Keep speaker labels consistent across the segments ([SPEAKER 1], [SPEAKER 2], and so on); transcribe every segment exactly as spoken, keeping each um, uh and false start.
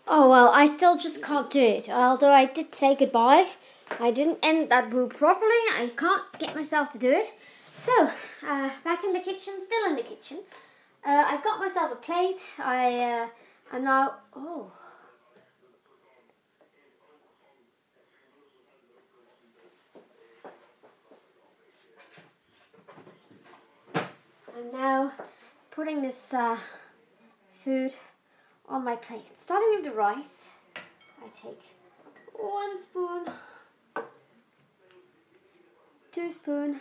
[SPEAKER 1] Oh well, I still just can't do it. Although I did say goodbye, I didn't end that boo properly. I can't get myself to do it. So, uh, back in the kitchen, still in the kitchen. Uh, I got myself a plate. I uh, am now. Oh. I'm now putting this uh, food on my plate. Starting with the rice, I take one spoon, two spoon,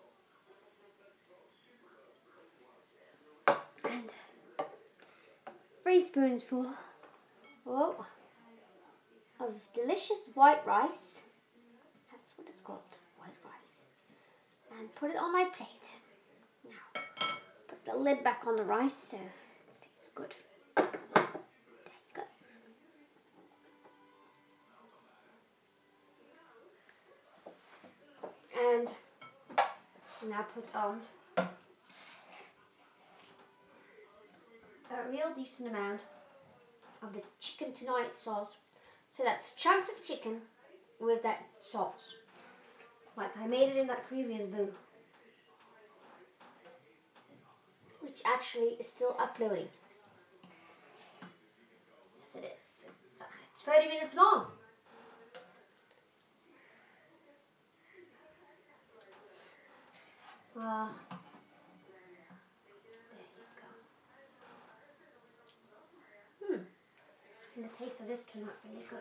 [SPEAKER 1] and three spoonsful whoa, of delicious white rice. That's what it's called, white rice. And put it on my plate. Now, put the lid back on the rice so it stays good. There you go. And now put on a real decent amount of the chicken tonight sauce. So that's chunks of chicken with that sauce. Like I made it in that previous boo. Which actually is still uploading. Yes it is. It's thirty minutes long. Uh, there you go. Hmm. And the taste of this came out really good.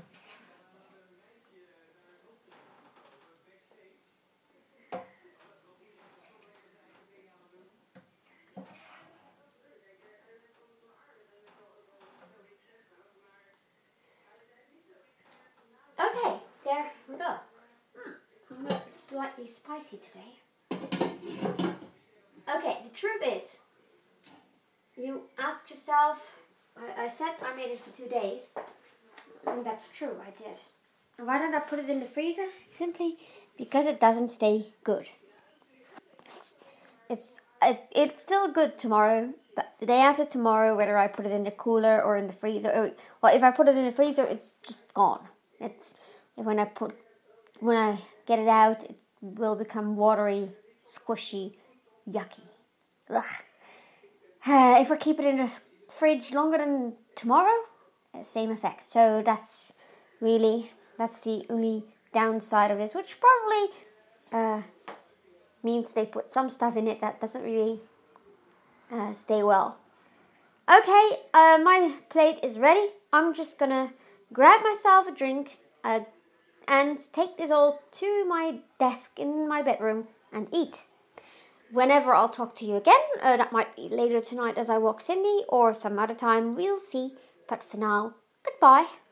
[SPEAKER 1] Okay, there we go. Mm, I'm slightly spicy today. Okay, the truth is, you ask yourself, I, I said I made it for two days, and that's true, I did. And why don't I put it in the freezer? Simply because it doesn't stay good. It's, it's, it, it's still good tomorrow, but the day after tomorrow, whether I put it in the cooler or in the freezer, or, well, if I put it in the freezer, it's just gone. It's when I put, when I get it out, it will become watery, squishy, yucky. Ugh. Uh, if I keep it in the fridge longer than tomorrow, uh, same effect. So that's really, that's the only downside of this, which probably uh, means they put some stuff in it that doesn't really uh, stay well. Okay, uh, my plate is ready. I'm just gonna grab myself a drink uh, and take this all to my desk in my bedroom and eat. Whenever I'll talk to you again, uh, that might be later tonight as I walk Sydney or some other time, we'll see. But for now, goodbye.